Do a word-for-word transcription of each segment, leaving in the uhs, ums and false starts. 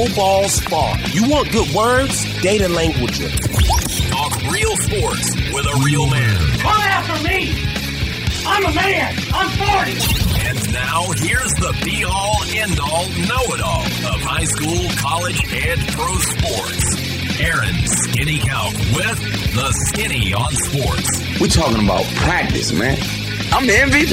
no balls fall. You want good words? Data language. Talk real sports with a real man. Come after me! I'm a man! I'm forty! And now, here's the be-all, end-all, know-it-all of high school, college, and pro sports. Aaron Skinny Count with the Skinny on Sports. We're talking about practice, man. I'm the M V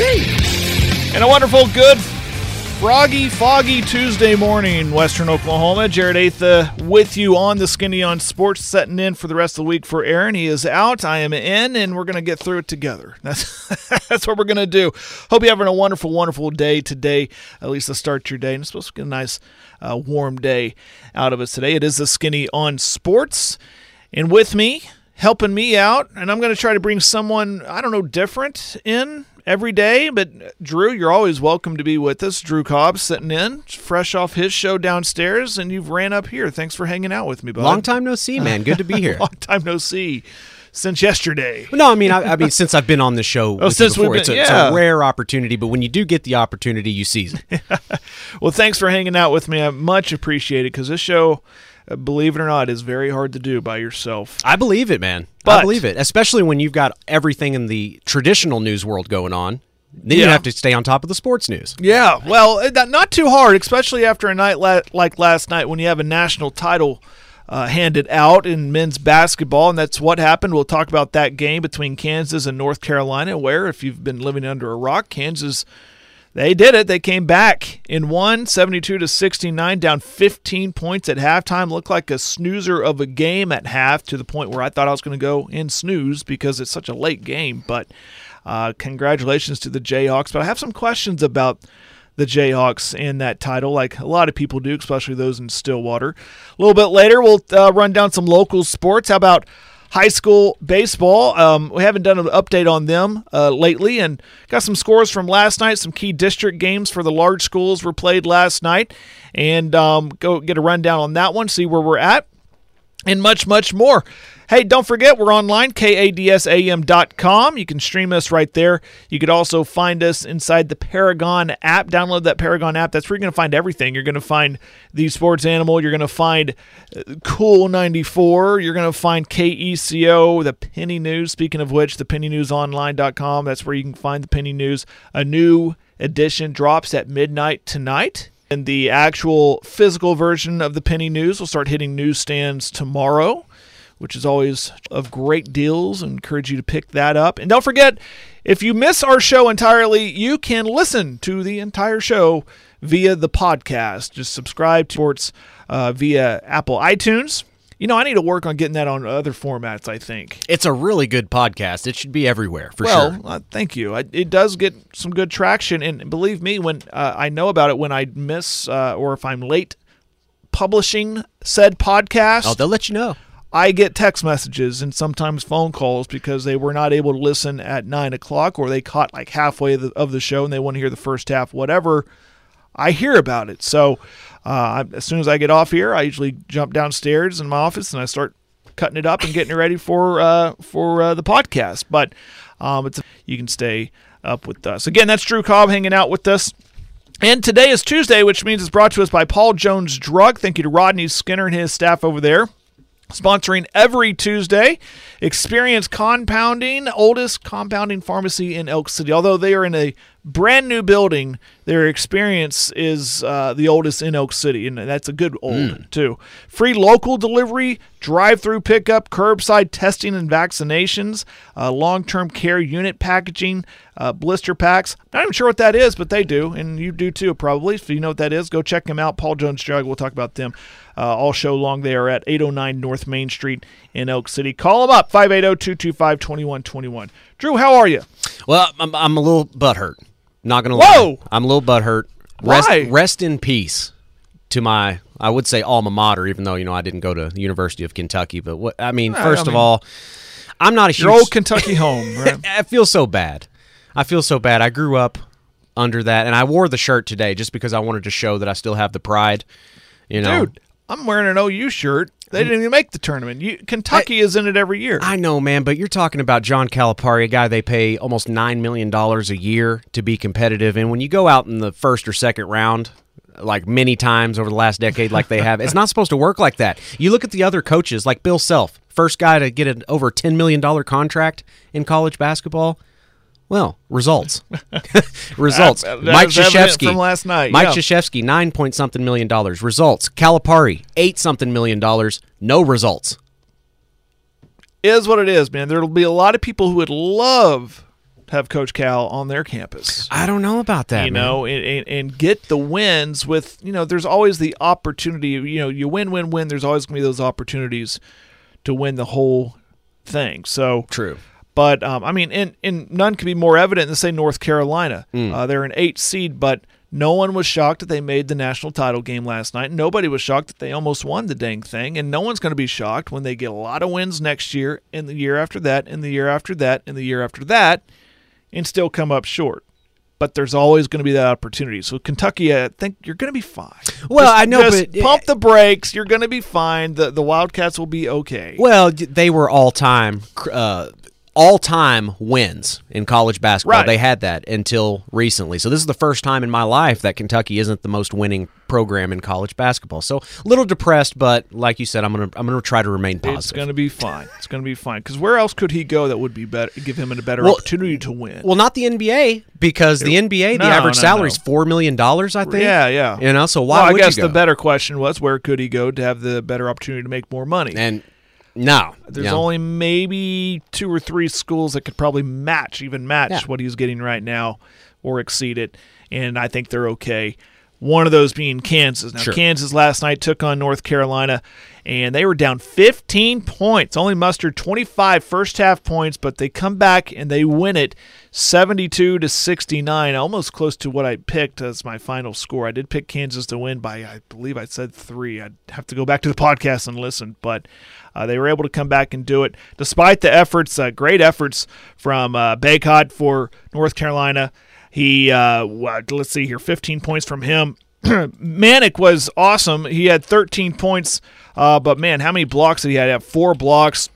P. And a wonderful, good, froggy, foggy Tuesday morning, Western Oklahoma. Jared Atha with you on the Skinny on Sports, setting in for the rest of the week for Aaron. He is out, I am in, and we're going to get through it together. That's that's what we're going to do. Hope you're having a wonderful, wonderful day today, at least to start your day. And it's supposed to get a nice, uh, warm day out of us today. It is the Skinny on Sports. And with me, helping me out, and I'm going to try to bring someone, I don't know, different in every day, but Drew, you're always welcome to be with us. Drew Cobb sitting in, fresh off his show downstairs, and you've ran up here. Thanks for hanging out with me, bud. Long time no see, man. Good to be here. Long time no see. Since yesterday. No, I mean, I, I mean, since I've been on the show oh, with since you before, we've it's, been, a, yeah. it's a rare opportunity, but when you do get the opportunity, you seize it. Well, thanks for hanging out with me. I much appreciate it, because this show, uh, believe it or not, is very hard to do by yourself. I believe it, man. But, I believe it, especially when you've got everything in the traditional news world going on. Then yeah. you have to stay on top of the sports news. Yeah, well, not too hard, especially after a night la- like last night when you have a national title uh, handed out in men's basketball, and that's what happened. We'll talk about that game between Kansas and North Carolina, where, if you've been living under a rock, Kansas, they did it. They came back and won seventy-two to sixty-nine, down fifteen points at halftime. Looked like a snoozer of a game at half, to the point where I thought I was going to go in snooze because it's such a late game, but Uh, congratulations to the Jayhawks, but I have some questions about the Jayhawks and that title, like a lot of people do, especially those in Stillwater. A little bit later, we'll uh, run down some local sports. How about high school baseball? Um, we haven't done an update on them uh, lately, and got some scores from last night. Some key district games for the large schools were played last night, and um, go get a rundown on that one, see where we're at, and much, much more. Hey, don't forget, we're online, K A D S A M dot com. You can stream us right there. You could also find us inside the Paragon app. Download that Paragon app. That's where you're going to find everything. You're going to find the Sports Animal. You're going to find Cool ninety-four. You're going to find K E C O, the Penny News. Speaking of which, the penny news online dot com. That's where you can find the Penny News. A new edition drops at midnight tonight. And the actual physical version of the Penny News will start hitting newsstands tomorrow, which is always of great deals. I encourage you to pick that up. And don't forget, if you miss our show entirely, you can listen to the entire show via the podcast. Just subscribe to Sports uh, via Apple iTunes. You know, I need to work on getting that on other formats, I think. It's a really good podcast. It should be everywhere, for well, sure. Well, uh, thank you. I, it does get some good traction. And believe me, when uh, I know about it, when I miss uh, or if I'm late publishing said podcast, Oh, they'll let you know. I get text messages and sometimes phone calls because they were not able to listen at nine o'clock, or they caught like halfway of the, of the show and they want to hear the first half, whatever. I hear about it. So uh, as soon as I get off here, I usually jump downstairs in my office and I start cutting it up and getting it ready for uh, for uh, the podcast. But um, it's you can stay up with us. Again, that's Drew Cobb hanging out with us. And today is Tuesday, which means it's brought to us by Paul Jones Drug. Thank you to Rodney Skinner and his staff over there, sponsoring every Tuesday. Experience Compounding, oldest compounding pharmacy in Elk City. Although they are in a brand new building, their experience is uh, the oldest in Elk City, and that's a good old, mm. too. Free local delivery, drive-through pickup, curbside testing and vaccinations, uh, long-term care unit packaging, uh, blister packs. Not even sure what that is, but they do, and you do too probably. If you know what that is, go check them out. Paul Jones Drug, we'll talk about them uh, all show long. They are at eight oh nine North Main Street in Elk City. Call them up, five eight zero, two two five, two one two one. Drew, how are you? Well, I'm, I'm a little butthurt. Not going to Whoa! lie. I'm a little butthurt. Rest, Why? rest in peace to my, I would say alma mater, even though, you know, I didn't go to the University of Kentucky. But, what I mean, Yeah, first I mean, of all, I'm not a huge... Your old Kentucky home, right? I feel so bad. I feel so bad. I grew up under that, and I wore the shirt today just because I wanted to show that I still have the pride. You know, Dude, I'm wearing an O U shirt. They didn't even make the tournament. You, Kentucky I, is in it every year. I know, man, but you're talking about John Calipari, a guy they pay almost nine million dollars a year to be competitive. And when you go out in the first or second round like many times over the last decade like they have. It's not supposed to work like that. You look at the other coaches, like Bill Self, first guy to get an over ten million dollars contract in college basketball. Well, results. results. That, that Mike was evident Krzyzewski from last night. Mike yeah. Krzyzewski, nine point something million dollars. Results. Calipari, eight something million dollars. No results. Is what it is, man. There'll be a lot of people who would love to have Coach Cal on their campus. I don't know about that, you man. know, and, and, and get the wins with, you know, there's always the opportunity, you know, you win, win, win. There's always going to be those opportunities to win the whole thing. So True. But, um, I mean, and, and none could be more evident than, say, North Carolina. Mm. Uh, they're an eight seed, but no one was shocked that they made the national title game last night. Nobody was shocked that they almost won the dang thing, and no one's going to be shocked when they get a lot of wins next year, and the year after that, and the year after that, and the year after that, and still come up short. But there's always going to be that opportunity. So Kentucky, I think you're going to be fine. Well, Just- I know, just but pump the brakes. You're going to be fine. The the Wildcats will be okay. Well, they were all-time uh, all-time wins in college basketball. Right. They had that until recently. So this is the first time in my life that Kentucky isn't the most winning program in college basketball. So a little depressed, but like you said, I'm gonna I'm gonna try to remain positive. It's going to be fine. It's going to be fine. Because where else could he go that would be better, give him a better Well- opportunity to win? Well, not the N B A, because the N B A, the No, average no, salary is no. four million dollars, I think. yeah, yeah. You know, so why well, I would guess you go? the better question was, where could he go to have the better opportunity to make more money? And no, There's you know. only maybe two or three schools that could probably match, even match Yeah. what he's getting right now or exceed it, and I think they're okay. One of those being Kansas. Now, Sure. Kansas last night took on North Carolina, and they were down fifteen points, only mustered twenty-five first half points, but they come back and they win it seventy-two to sixty-nine, almost close to what I picked as my final score. I did pick Kansas to win by, I believe I said three. I'd have to go back to the podcast and listen, but uh, they were able to come back and do it. Despite the efforts, uh, great efforts from uh, Baycott for North Carolina. He, uh, let's see here, fifteen points from him. Manick was awesome. He had thirteen points, uh, but man, how many blocks did he have? He had four blocks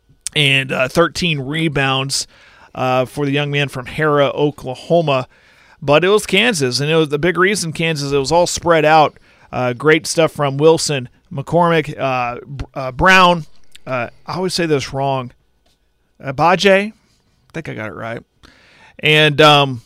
and uh, thirteen rebounds uh, for the young man from Hera, Oklahoma. But it was Kansas, and it was the big reason Kansas, it was all spread out. Uh, great stuff from Wilson, McCormick, uh, uh, Brown. Uh, I always say this wrong. Abaje? I think I got it right. And, um,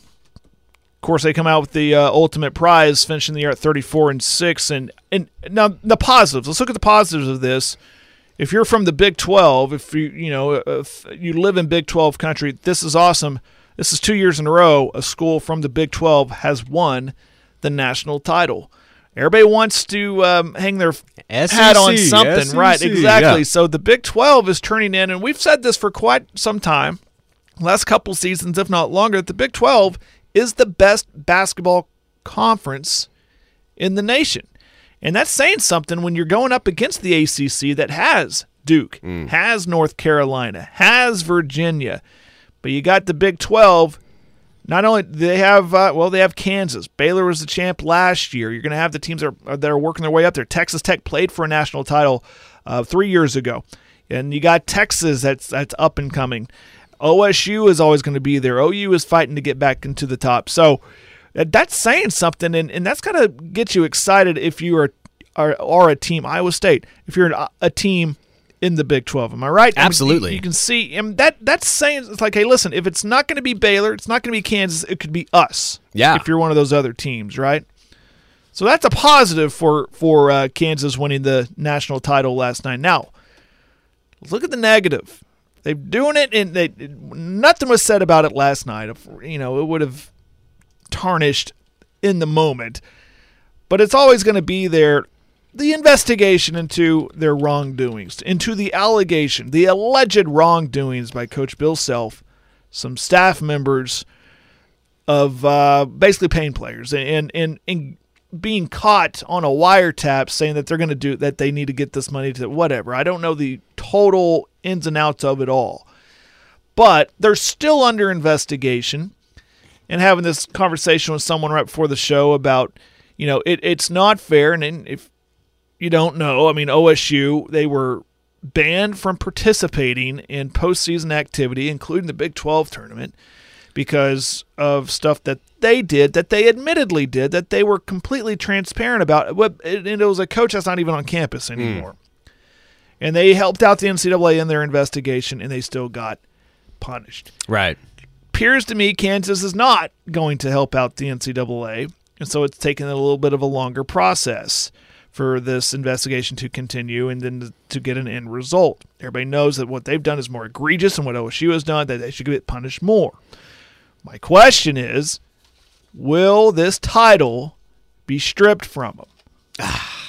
of course, they come out with the uh, ultimate prize, finishing the year at thirty-four and six. And and now the positives. Let's look at the positives of this. If you're from the Big twelve, if you you know if you live in Big twelve country, this is awesome. This is two years in a row a school from the Big twelve has won the national title. Everybody wants to um, hang their S E C, hat on something, S E C, right? Exactly. yeah. So the Big twelve is turning in, and we've said this for quite some time, last couple seasons, if not longer, that the Big twelve is the best basketball conference in the nation. And that's saying something when you're going up against the A C C that has Duke, Mm. has North Carolina, has Virginia. But you got the Big twelve. Not only do they have, uh, well, they have Kansas. Baylor was the champ last year. You're going to have the teams that are, that are working their way up there. Texas Tech played for a national title uh, three years ago. And you got Texas that's that's up and coming. O S U is always going to be there. O U is fighting to get back into the top. So uh, that's saying something, and, and that's got to get you excited if you are, are are a team. Iowa State, if you're an, a team in the Big twelve. Am I right? I mean, Absolutely. you, you can see and that that's saying, it's like, hey, listen, if it's not going to be Baylor, it's not going to be Kansas, it could be us. Yeah. If you're one of those other teams, right? So that's a positive for, for uh, Kansas winning the national title last night. Now, let's look at the negative. They're doing it, and they nothing was said about it last night. If, you know, it would have tarnished in the moment. But it's always going to be there, the investigation into their wrongdoings, into the allegation, the alleged wrongdoings by Coach Bill Self, some staff members of uh, basically paying players, and, and, and being caught on a wiretap saying that they're going to do, that they need to get this money to whatever. I don't know the total ins and outs of it all. But they're still under investigation, and having this conversation with someone right before the show about, you know, it, it's not fair. And, and if you don't know, I mean, O S U, they were banned from participating in postseason activity, including the Big twelve tournament, because of stuff that they did, that they admittedly did, that they were completely transparent about. And it was a coach that's not even on campus anymore. Mm. And they helped out the N C double A in their investigation, and they still got punished. Right. Appears to me Kansas is not going to help out the N C double A, and so it's taken a little bit of a longer process for this investigation to continue and then to get an end result. Everybody knows that what they've done is more egregious than what O S U has done, that they should get punished more. My question is, will this title be stripped from them?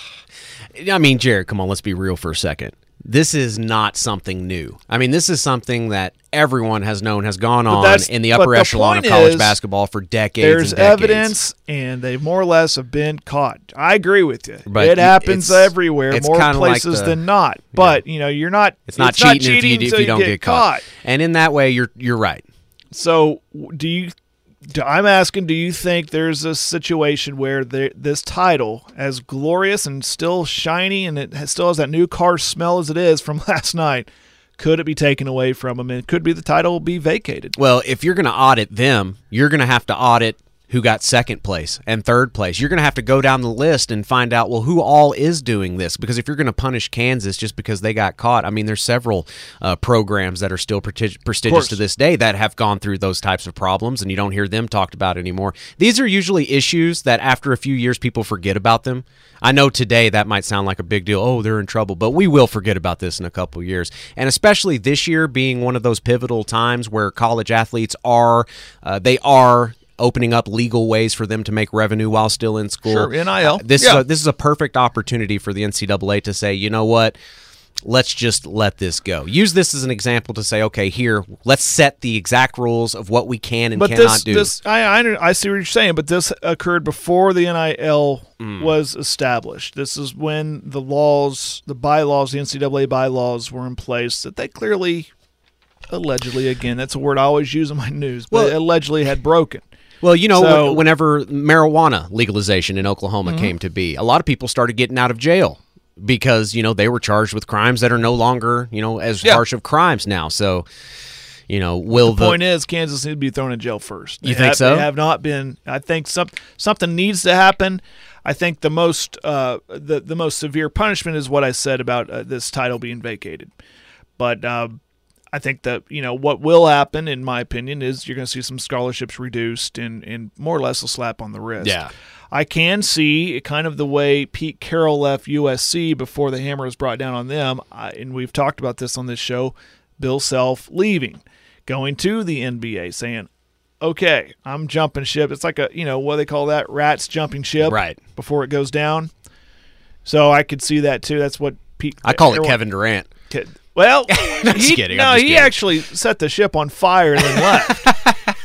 I mean, Jared, come on, let's be real for a second. This is not something new. I mean, this is something that everyone has known has gone on in the upper echelon of college basketball for decades There's and decades. evidence, and they more or less have been caught. I agree with you. But it happens it's, everywhere, it's more places like the, than not. But, yeah. you know, you're not It's not it's cheating, not cheating if you, until if you don't get, get caught. caught. And in that way, you're you're right. So, do you do, I'm asking, do you think there's a situation where there, this title, as glorious and still shiny and it has, still has that new car smell as it is from last night, could it be taken away from them, and could be the title be vacated? Well, if you're going to audit them, you're going to have to audit who got second place and third place. You're going to have to go down the list and find out, well, who all is doing this? Because if you're going to punish Kansas just because they got caught, I mean, there's several uh, programs that are still presti- prestigious to this day that have gone through those types of problems, and you don't hear them talked about anymore. These are usually issues that after a few years people forget about them. I know today that might sound like a big deal. Oh, they're in trouble. But we will forget about this in a couple of years. And especially this year being one of those pivotal times where college athletes are, uh, they are opening up legal ways for them to make revenue while still in school. Sure, N I L. Uh, this, yeah. is a, this is a perfect opportunity for the N C double A to say, you know what? Let's just let this go. Use this as an example to say, okay, here, let's set the exact rules of what we can and but cannot this, do. This, I, I, I see what you're saying, but this occurred before the N I L mm. was established. This is when the laws, the bylaws, the N C double A bylaws were in place that they clearly, allegedly, again, that's a word I always use in my news, but well, allegedly had broken. Well, you know, so, whenever marijuana legalization in Oklahoma mm-hmm. came to be, a lot of people started getting out of jail because, you know, they were charged with crimes that are no longer, you know, as yeah. harsh of crimes now. So, you know, will the, the point is Kansas needs to be thrown in jail first. They you think have, so? They have not been. I think some, something needs to happen. I think the most uh, the the most severe punishment is what I said about uh, this title being vacated. But uh, I think that, you know, what will happen, in my opinion, is you're going to see some scholarships reduced and, and more or less a slap on the wrist. Yeah. I can see kind of the way Pete Carroll left U S C before the hammer was brought down on them, I, and we've talked about this on this show, Bill Self leaving, going to the N B A, saying, okay, I'm jumping ship. It's like a, you know, what do they call that? Rats jumping ship right before it goes down. So I could see that too. That's what Pete I call everyone, it Kevin Durant. Kid, Well, just he, kidding. no, I'm just he kidding. actually set the ship on fire and then left.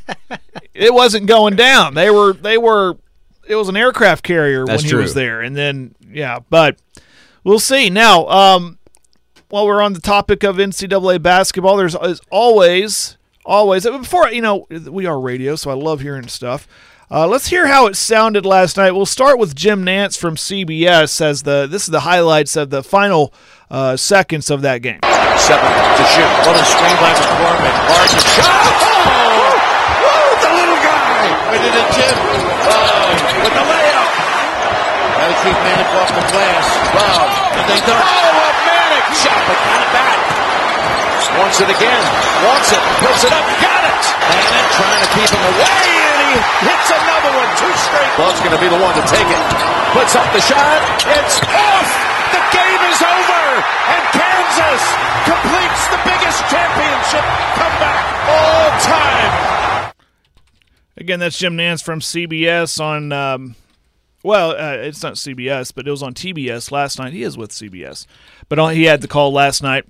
It wasn't going down. They were, they were. It was an aircraft carrier That's when true. he was there, and then yeah. But we'll see. Now, um, while we're on the topic of N C double A basketball, there's as always, always before you know we are radio, so I love hearing stuff. Uh, let's hear how it sounded last night. We'll start with Jim Nantz from C B S as the this is the highlights of the final uh, seconds of that game. Seven to shoot. Little screen by McCormick. Hard to shot. Oh! Woo! The little guy. Where did it Jim? Oh, with the layup. Got to keep Manic off the glass. Wow. And they don't. Oh, a Manic shot, but got it back. Wants it again. Wants it. Puts it up. Got it. And trying to keep him away. And he hits another one. Two straight. Love's going to be the one to take it. Puts up the shot. It's off. The game is over. And Kansas completes the biggest championship comeback all time. Again, that's Jim Nantz from C B S on, um, well, uh, it's not C B S, but it was on T B S last night. He is with C B S. But he had the call last night.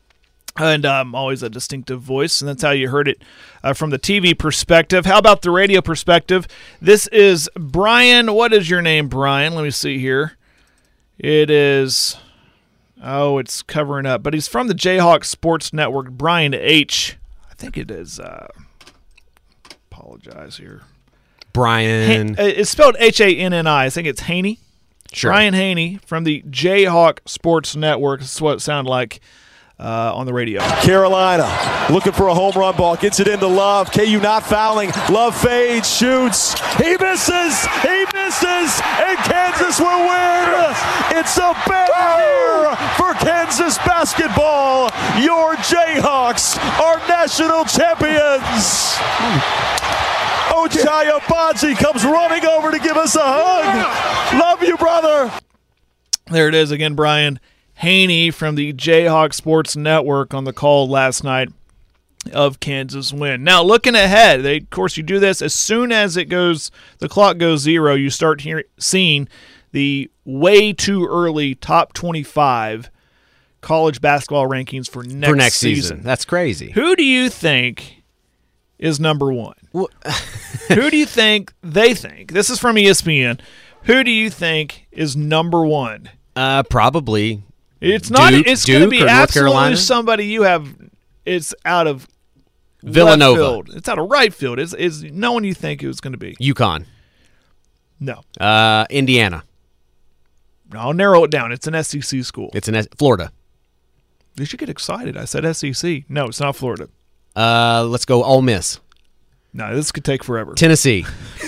And um, always a distinctive voice, and that's how you heard it uh, from the T V perspective. How about the radio perspective? This is Brian. What is your name, Brian? Let me see here. It is, oh, it's covering up. But he's from the Jayhawk Sports Network. Brian H. I think it is, uh, apologize here. Brian. Ha- it's spelled H A N N I. I think it's Haney. Sure. Brian Haney from the Jayhawk Sports Network. That's what it sounded like. uh, on the radio. Carolina looking for a home run ball. Gets it into Love. K U not fouling. Love fades, shoots. He misses. He misses. And Kansas will win. It's a big year for Kansas basketball. Your Jayhawks are national champions. Ochai Agbaji comes running over to give us a hug. Love you, brother. There it is again, Brian Haney from the Jayhawk Sports Network on the call last night of Kansas win. Now, looking ahead, they, of course, you do this as soon as it goes, the clock goes zero, you start hear, seeing the way too early top twenty-five college basketball rankings for next, For next season. season. That's crazy. Who do you think is number one? Who do you think they think? This is from E S P N. Who do you think is number one? Uh, probably. It's not. Duke, It's going to Duke be or North absolutely Carolina? somebody you have. It's out of Villanova. left field. It's out of right field. It's, it's no one you think it was going to be. UConn. No. Uh, Indiana. I'll narrow it down. It's an S E C school. It's in S- Florida. You should get excited. I said S E C. No, it's not Florida. Uh, let's go Ole Miss. No, this could take forever. Tennessee.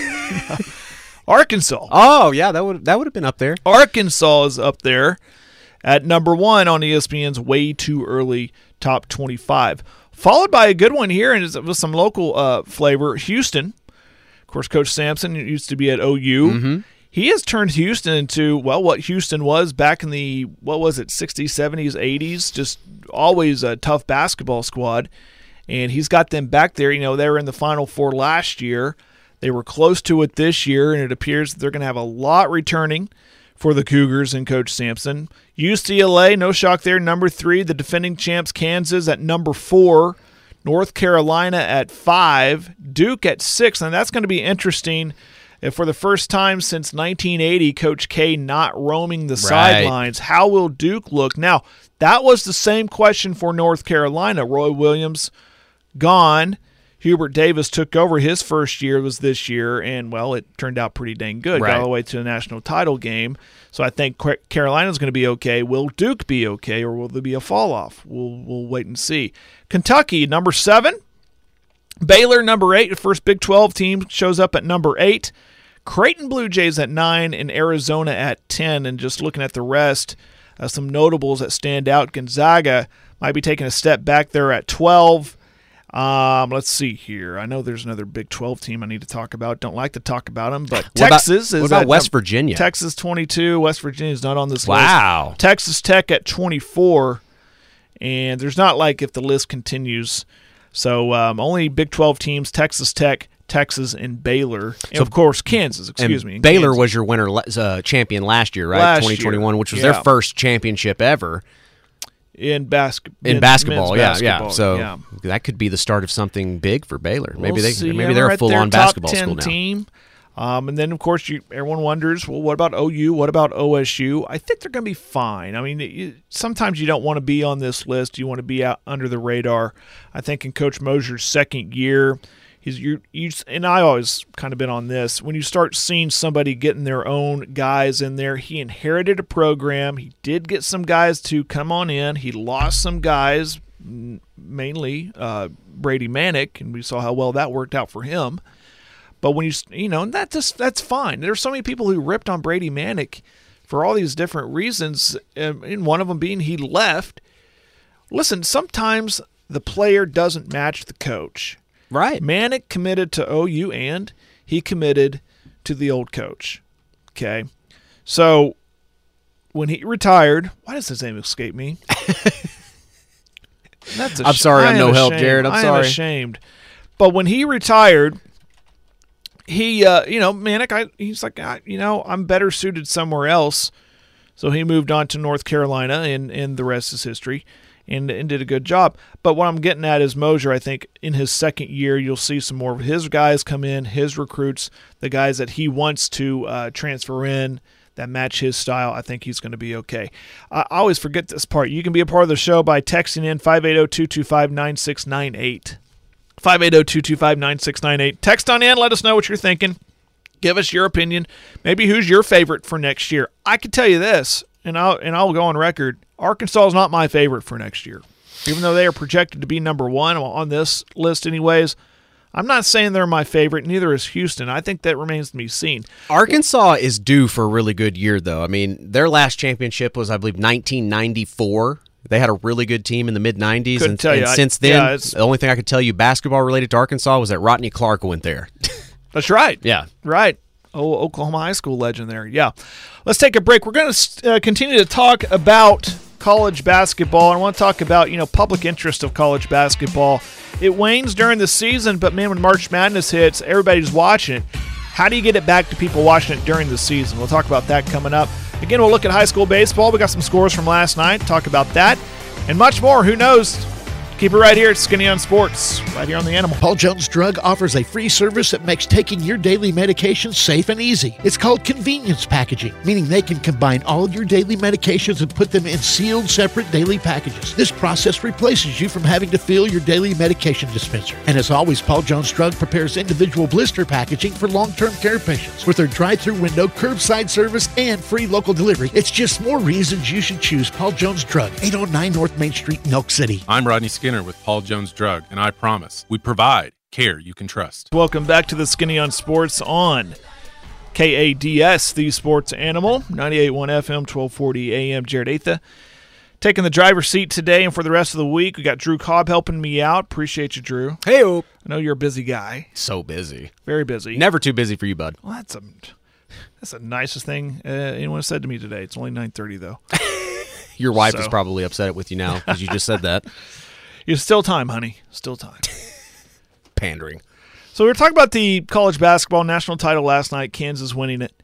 Arkansas. Oh yeah, that would that would have been up there. Arkansas is up there at number one on E S P N's way too early top twenty-five. Followed by a good one here, and with some local uh, flavor, Houston. Of course, Coach Sampson used to be at O U. Mm-hmm. He has turned Houston into, well, what Houston was back in the, what was it, sixties, seventies, eighties, just always a tough basketball squad. And he's got them back there. You know, they were in the Final Four last year. They were close to it this year, and it appears that they're going to have a lot returning for the Cougars and Coach Sampson. U C L A, no shock there, number three. The defending champs, Kansas, at number four. North Carolina at five. Duke at six. And that's going to be interesting. If for the first time since nineteen eighty, Coach K not roaming the Right. sidelines, how will Duke look? Now, that was the same question for North Carolina. Roy Williams gone. Hubert Davis took over. His first year was this year, and, well, it turned out pretty dang good. Got Right. all the way to the national title game. So I think Carolina's going to be okay. Will Duke be okay, or will there be a fall-off? We'll, we'll wait and see. Kentucky, number seven. Baylor, number eight. The first Big twelve team shows up at number eight. Creighton Blue Jays at nine and Arizona at ten. And just looking at the rest, uh, some notables that stand out. Gonzaga might be taking a step back there at twelve. Um, let's see here. I know there's another Big twelve team I need to talk about. Don't like to talk about them, but What about- Texas what is about at West num- Virginia? Texas twenty-two. West Virginia is not on this list. Wow. Texas Tech at twenty-four, and there's not like if the list continues. So um, only Big twelve teams: Texas Tech, Texas, and Baylor, and So- of course Kansas. Excuse and me. and Baylor Kansas. was your winner uh, champion last year, right? Last twenty twenty-one, year. which was Yeah. their first championship ever in basket in men's- basketball. men's yeah, basketball, yeah. So yeah. that could be the start of something big for Baylor. Maybe We'll they see. maybe Yeah, they're right a full there, on top basketball ten school now. team. Um, and then, of course, you, everyone wonders, well, what about O U? What about O S U? I think they're going to be fine. I mean, you, sometimes you don't want to be on this list. You want to be out under the radar. I think in Coach Mosier's second year, he's you, you and I always kind of been on this. When you start seeing somebody getting their own guys in there, he inherited a program. He did get some guys to come on in. He lost some guys, mainly uh, Brady Manick, and we saw how well that worked out for him. But when you you know that just that's fine. There's so many people who ripped on Brady Manick for all these different reasons, and one of them being he left. Listen, sometimes the player doesn't match the coach. Right. Manick committed to O U, and he committed to the old coach. Okay, so when he retired, why does his name escape me? That's a I'm sh- sorry, I I'm am no help, ashamed. Jared. I'm I sorry. am ashamed. But when he retired, he, uh, you know, Manick, I, he's like, I, you know, I'm better suited somewhere else. So he moved on to North Carolina, and, and the rest is history, and, and did a good job. But what I'm getting at is Mosier, I think, in his second year, you'll see some more of his guys come in, his recruits, the guys that he wants to uh, transfer in that match his style. I think he's going to be okay. I always forget this part. You can be a part of the show by texting in five eight zero, two two five, nine six nine eight. five eight zero, two two five, nine six nine eight. Text on in. Let us know what you're thinking. Give us your opinion. Maybe who's your favorite for next year. I can tell you this, and I'll, and I'll go on record. Arkansas is not my favorite for next year. Even though they are projected to be number one on this list anyways, I'm not saying they're my favorite, neither is Houston. I think that remains to be seen. Arkansas is due for a really good year, though. I mean, their last championship was, I believe, nineteen ninety-four. They had a really good team in the mid nineties, Couldn't and, tell you. and I- since then, yeah, it's- the only thing I could tell you basketball-related to Arkansas was that Rodney Clark went there. That's right. Yeah. Right. Oh, Oklahoma high school legend there. Yeah. Let's take a break. We're going to uh, continue to talk about college basketball. I want to talk about, you know, public interest of college basketball. It wanes during the season, but, man, when March Madness hits, everybody's watching it. How do you get it back to people watching it during the season? We'll talk about that coming up. Again, we'll look at high school baseball. We got some scores from last night. Talk about that and much more. Who knows? Keep it right here at Skinny on Sports, right here on The Animal. Paul Jones Drug offers a free service that makes taking your daily medications safe and easy. It's called convenience packaging, meaning they can combine all your daily medications and put them in sealed, separate daily packages. This process replaces you from having to fill your daily medication dispenser. And as always, Paul Jones Drug prepares individual blister packaging for long-term care patients. With their drive-through window, curbside service, and free local delivery, it's just more reasons you should choose Paul Jones Drug, eight oh nine North Main Street, Milk City. I'm Rodney Skinner with Paul Jones Drug, and I promise we provide care you can trust. Welcome back to the Skinny on Sports on K A D S, the Sports Animal, ninety-eight point one F M, twelve forty A M. Jared Atha taking the driver's seat today, and for the rest of the week, we got Drew Cobb helping me out. Appreciate you, Drew. Hey, I know you're a busy guy. so busy. Very busy. Never too busy for you, bud. Well, that's a that's the nicest thing uh, anyone has said to me today. It's only nine thirty though. Your wife So. is probably upset with you now because you just said that. It's still time, honey. Still time. Pandering. So we were talking about the college basketball national title last night, Kansas winning it.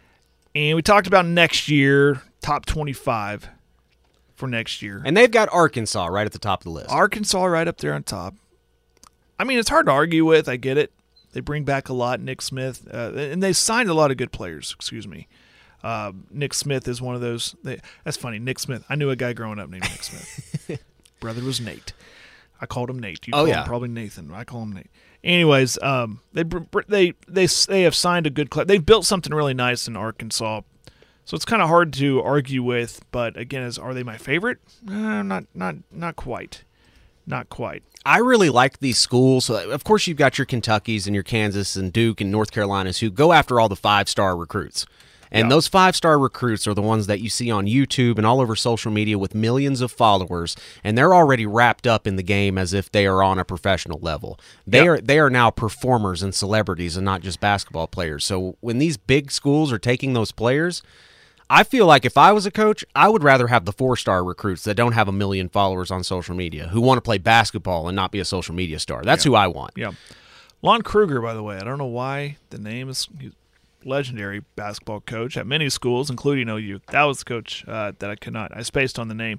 And we talked about next year, top twenty-five for next year. And they've got Arkansas right at the top of the list. Arkansas right up there on top. I mean, it's hard to argue with. I get it. They bring back a lot. Nick Smith. Uh, and they signed a lot of good players, excuse me. Uh, Nick Smith is one of those. They, that's funny. Nick Smith. I knew a guy growing up named Nick Smith. Brother was Nate. I called him Nate. You Oh, call yeah. him probably Nathan. I call him Nate. Anyways, um, they they they they have signed a good club. They've built something really nice in Arkansas, so it's kind of hard to argue with. But again, is are they my favorite? Uh, not not not quite, not quite. I really like these schools. Uh, Of course, you've got your Kentuckys and your Kansas and Duke and North Carolinas who go after all the five-star recruits. And Yeah. those five-star recruits are the ones that you see on YouTube and all over social media with millions of followers, and they're already wrapped up in the game as if they are on a professional level. They Yeah. are they are now performers and celebrities and not just basketball players. So when these big schools are taking those players, I feel like if I was a coach, I would rather have the four-star recruits that don't have a million followers on social media, who want to play basketball and not be a social media star. That's who I want. Yeah, Lon Kruger, by the way. I don't know why the name is. He's legendary basketball coach at many schools, including O U. That was the coach uh, that I could not. I spaced on the name.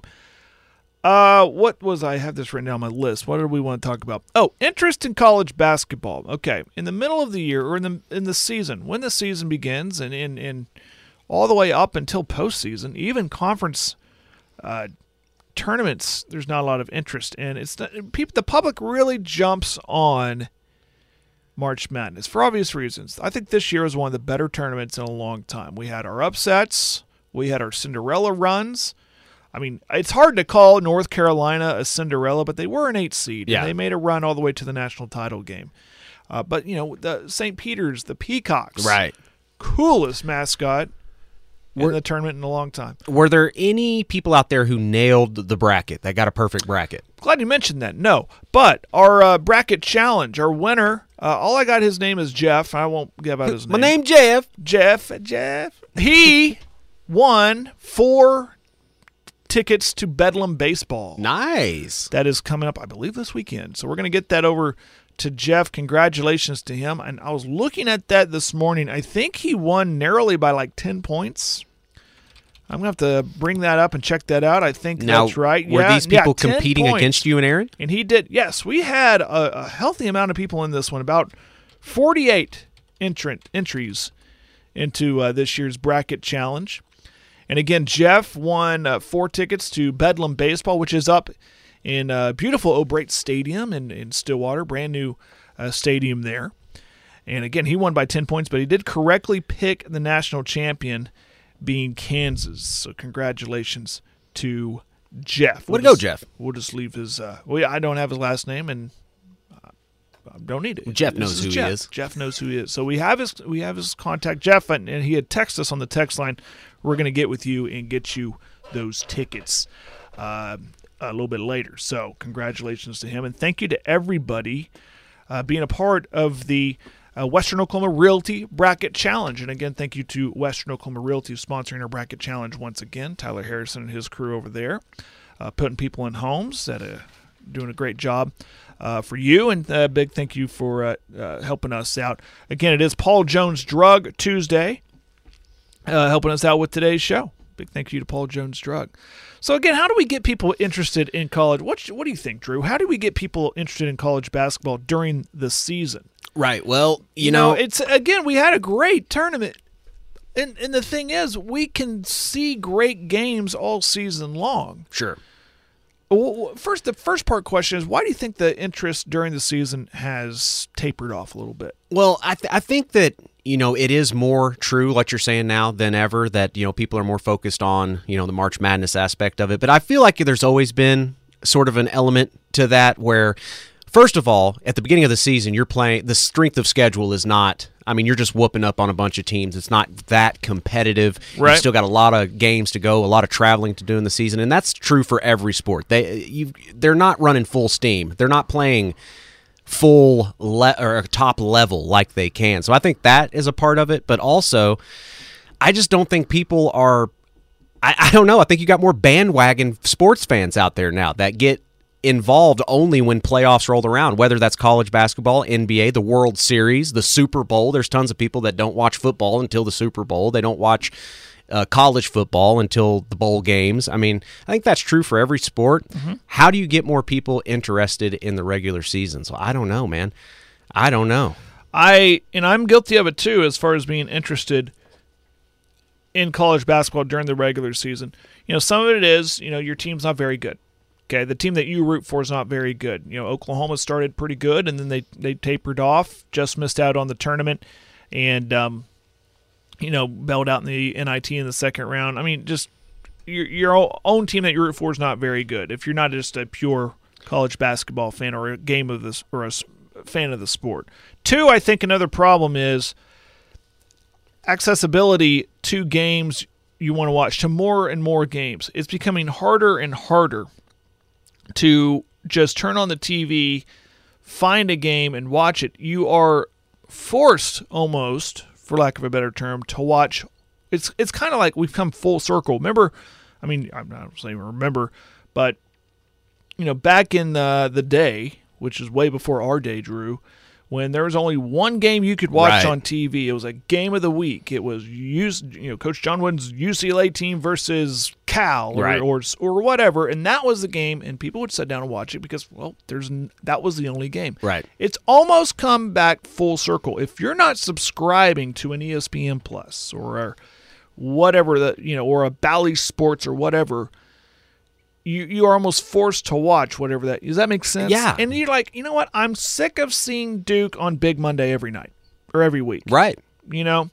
Uh, what was I have this written down on my list? What did we want to talk about? Oh, interest in college basketball. Okay, in the middle of the year or in the in the season, when the season begins, and in in all the way up until postseason, even conference uh, tournaments, there's not a lot of interest, and it's not, people. The public really jumps on March Madness for obvious reasons. I think this year was one of the better tournaments in a long time. We had our upsets. We had our Cinderella runs. I mean, it's hard to call North Carolina a Cinderella, but they were an eight seed. Yeah. And they made a run all the way to the national title game. Uh, but, you know, the Saint Peter's, the Peacocks. Right. Coolest mascot in We're- the tournament in a long time. Were there any people out there who nailed the bracket, that got a perfect bracket? Glad you mentioned that. No. But our uh, bracket challenge, our winner, uh, all I got his name is Jeff. I won't give out his name. My name Jeff. Jeff. Jeff. He won four tickets to Bedlam Baseball. Nice. That is coming up, I believe, this weekend. So we're going to get that over to Jeff. Congratulations to him. And I was looking at that this morning. I think he won narrowly by like ten points. I'm going to have to bring that up and check that out. I think Now, that's right. were yeah, these people yeah, ten competing points. against you and Aaron? And he did. Yes, we had a, a healthy amount of people in this one, about forty-eight entrant entries into uh, this year's bracket challenge. And again, Jeff won uh, four tickets to Bedlam Baseball, which is up in uh, beautiful O'Brate Stadium in, in Stillwater, brand new uh, stadium there. And again, he won by ten points, but he did correctly pick the national champion being Kansas. So congratulations to Jeff. Way to We'll go, just- Jeff. We'll just leave his. Uh, well, yeah, I don't have his last name, and uh, I don't need it. Jeff This knows who he Jeff. is. Jeff knows who he is. So we have his. We have his contact, Jeff, and, and he had texted us on the text line. We're going to get with you and get you those tickets uh, a little bit later. So congratulations to him, and thank you to everybody uh, being a part of the Uh, Western Oklahoma Realty Bracket Challenge. And again, thank you to Western Oklahoma Realty sponsoring our Bracket Challenge once again. Tyler Harrison and his crew over there uh, putting people in homes, that uh, doing a great job uh, for you. And a big thank you for uh, uh, helping us out. Again, it is Paul Jones Drug Tuesday, uh, helping us out with today's show. Big thank you to Paul Jones Drug. So again, how do we get people interested in college? What, what do you think, Drew? How do we get people interested in college basketball during the season? Right. Well, you, You know, know, it's again, we had a great tournament. And and the thing is, we can see great games all season long. sure. Well, First, the first part question is, why do you think the interest during the season has tapered off a little bit? Well, I th- I think that, you know, it is more true, like you're saying now, than ever, that, you know, people are more focused on, you know, the March Madness aspect of it. But I feel like there's always been sort of an element to that where, first of all, at the beginning of the season, you're playing, the strength of schedule is not, I mean, you're just whooping up on a bunch of teams. It's not that competitive. Right. You've still got a lot of games to go, a lot of traveling to do in the season, and that's true for every sport. They you they're not running full steam. They're not playing full le- or top level like they can. So I think that is a part of it, but also I just don't think people are I, I don't know. I think you got more bandwagon sports fans out there now that get involved only when playoffs roll around, whether that's college basketball, N B A, the World Series, the Super Bowl. There's tons of people that don't watch football until the Super Bowl. They don't watch uh, college football until the bowl games. I mean, I think that's true for every sport. Mm-hmm. How do you get more people interested in the regular season? So I don't know, man. I don't know. I and I'm guilty of it too, as far as being interested in college basketball during the regular season. You know, some of it is, you know, your team's not very good. Okay, the team that you root for is not very good. You know, Oklahoma started pretty good, and then they, they tapered off, just missed out on the tournament, and, um, you know, bailed out in the N I T in the second round. I mean, just your, your own team that you root for is not very good. If you're not just a pure college basketball fan or a game of this or a fan of the sport. Two, I think another problem is accessibility to games you want to watch, to more and more games. It's becoming harder and harder to just turn on the T V, find a game, and watch it. You are forced, almost, for lack of a better term, to watch. It's it's kind of like we've come full circle. Remember, I mean, I'm not saying remember, but, you know, back in the, the day, which is way before our day, Drew, when there was only one game you could watch Right. on T V. It was a game of the week. It was you know Coach John Wooden's U C L A team versus Cal or, Right. or or whatever, and that was the game. And people would sit down and watch it because, well, there's n- that was the only game. Right. It's almost come back full circle. If you're not subscribing to an E S P N Plus or a whatever that you know, or a Bally Sports or whatever, you you are almost forced to watch whatever that. Does that make sense? Yeah. And you're like, you know what? I'm sick of seeing Duke on Big Monday every night or every week. Right. You know.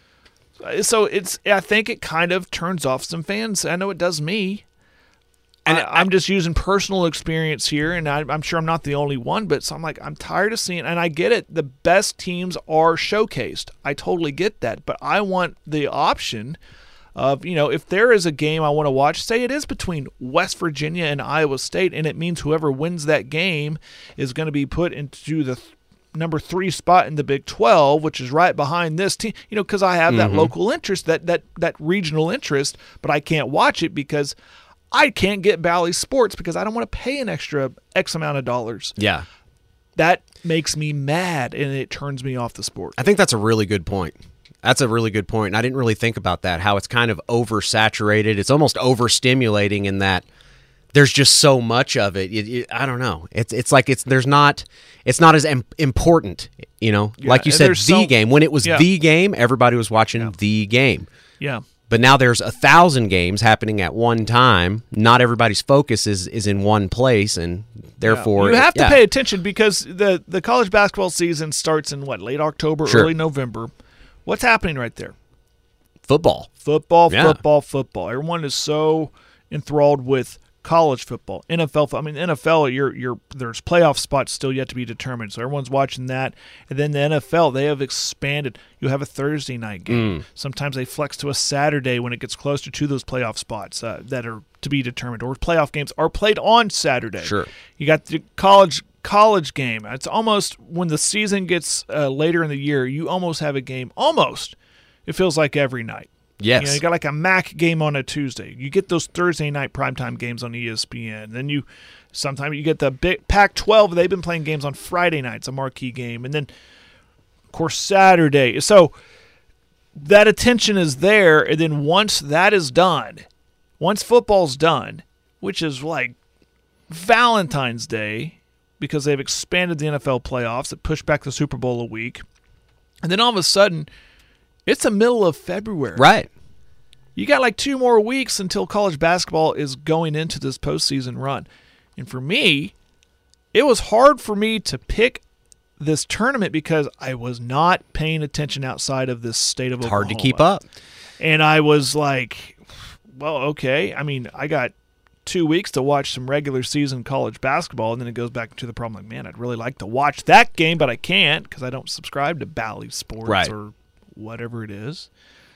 So it's. I think it kind of turns off some fans. I know it does me. And I, I'm just using personal experience here, and I, I'm sure I'm not the only one. But so I'm like, I'm tired of seeing, and I get it. The best teams are showcased. I totally get that, but I want the option of, you know, if there is a game I want to watch, say it is between West Virginia and Iowa State, and it means whoever wins that game is going to be put into the th- number three spot in the Big twelve, which is right behind this team, you know, because I have that Mhm. local interest, that that that regional interest, but I can't watch it because I can't get Bally Sports because I don't want to pay an extra X amount of dollars. Yeah. That makes me mad, and it turns me off the sport. I think that's a really good point. That's a really good point. And I didn't really think about that, how it's kind of oversaturated. It's almost overstimulating in that there's just so much of it. It- it- I don't know. It's it's like it's there's not it's not as im- important, you know. Yeah, like you and said, the there's so- game. When it was yeah. the game, everybody was watching the game. Yeah. But now there's a thousand games happening at one time. Not everybody's focus is, is in one place, and therefore you have to yeah. pay attention because the the college basketball season starts in what, late October, Sure. early November. What's happening right there? Football. Football, Yeah. football, football. Everyone is so enthralled with college football, N F L. I mean, N F L, you're, you're, there's playoff spots still yet to be determined, so everyone's watching that. And then the N F L, they have expanded. You have a Thursday night game. Mm. Sometimes they flex to a Saturday when it gets closer to those playoff spots uh, that are to be determined. Or playoff games are played on Saturday. Sure. You got the college college game. It's almost when the season gets uh, later in the year, you almost have a game. Almost. It feels like every night. Yes. You know, you got like a M A C game on a Tuesday. You get those Thursday night primetime games on E S P N. Then you sometimes you get the big Pac twelve. They've been playing games on Friday nights, a marquee game. And then, of course, Saturday. So that attention is there. And then once that is done, once football's done, which is like Valentine's Day because they've expanded the N F L playoffs, it pushed back the Super Bowl a week. And then all of a sudden, it's the middle of February. Right. You got like two more weeks until college basketball is going into this postseason run. And for me, it was hard for me to pick this tournament because I was not paying attention outside of this state of it's Oklahoma. Hard to keep up. And I was like, well, okay. I mean, I got two weeks to watch some regular season college basketball, and then it goes back to the problem like, man, I'd really like to watch that game, but I can't because I don't subscribe to Bally Sports right. or whatever it is.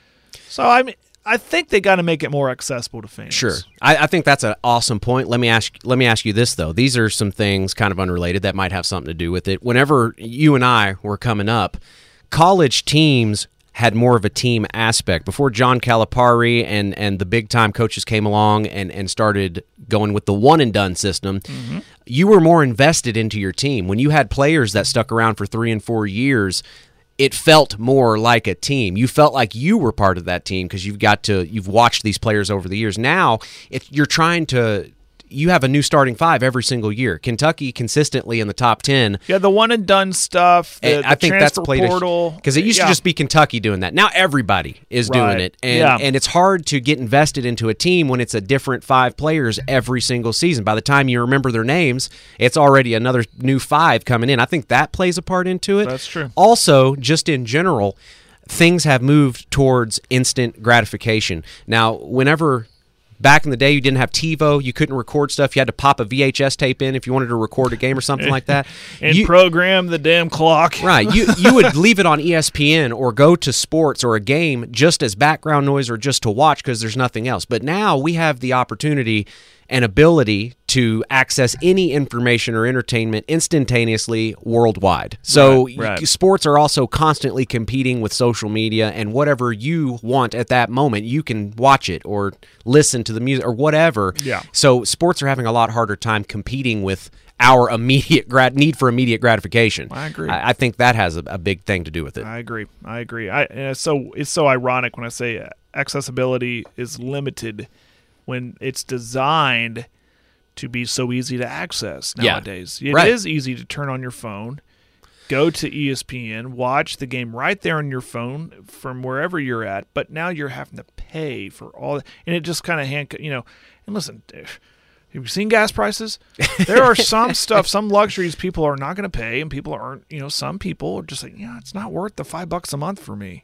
So I mean, I think they got to make it more accessible to fans. Sure, I, I think that's an awesome point. Let me ask. Let me ask you this though. These are some things kind of unrelated that might have something to do with it. Whenever you and I were coming up, college teams had more of a team aspect. Before John Calipari and and the big time coaches came along and and started going with the one and done system, mm-hmm. you were more invested into your team. When you had players that stuck around for three and four years, it felt more like a team. You felt like you were part of that team because you've got to, you've watched these players over the years. Now, if you're trying to, you have a new starting five every single year. Kentucky consistently in the top ten. Yeah, the one and done stuff. The, I the think that's played portal because it used yeah. to just be Kentucky doing that. Now everybody is right. doing it, and yeah. and it's hard to get invested into a team when it's a different five players every single season. By the time you remember their names, it's already another new five coming in. I think that plays a part into it. That's true. Also, just in general, things have moved towards instant gratification. Now, whenever back in the day, you didn't have TiVo. You couldn't record stuff. You had to pop a V H S tape in if you wanted to record a game or something like that. and you, program the damn clock. Right. You you would leave it on E S P N or go to sports or a game just as background noise or just to watch because there's nothing else. But now we have the opportunity and ability to access any information or entertainment instantaneously worldwide. So right, right. sports are also constantly competing with social media, and whatever you want at that moment, you can watch it or listen to the music or whatever. Yeah. So sports are having a lot harder time competing with our immediate grat- need for immediate gratification. I agree. I, I think that has a, a big thing to do with it. I agree. I agree. I and it's so it's so ironic when I say accessibility is limited when it's designed to be so easy to access nowadays. Yeah, it right. is easy to turn on your phone, go to E S P N, watch the game right there on your phone from wherever you're at, but now you're having to pay for all that. And it just kind of, hand, you know, and listen, have you seen gas prices? There are some stuff, some luxuries people are not going to pay, and people aren't, you know, some people are just like, yeah, it's not worth the five bucks a month for me.